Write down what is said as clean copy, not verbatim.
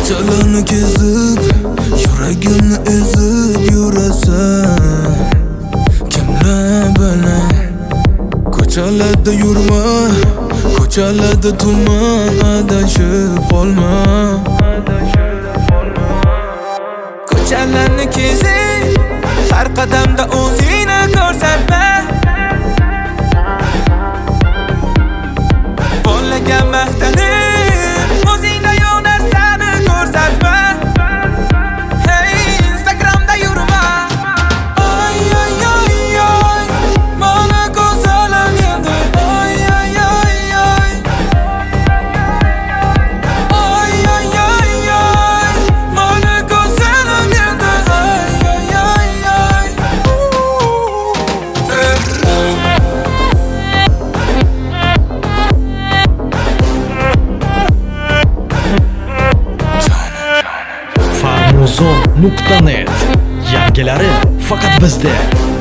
Ko'chalarni kezib, yuragimni ezib yurasan. Kimlar bilan ko'chalarda yurma, ko'chalarda tuman, adashib qolma. Ko'chalarni kezib, har qadamda o'zingni ko'rsatma. Bo'lagan maqtanib, o'zingda yo'q narsani ko'rsatma. Hey, Instagramda yurma. Ay ay ay ay, mana ko'zalar endi. Ay ay ay ay. Ay ay ay ay, mana ko'zalar endi. Ay ay ay ay. Farmuzon.net. Yangilari faqat bizda.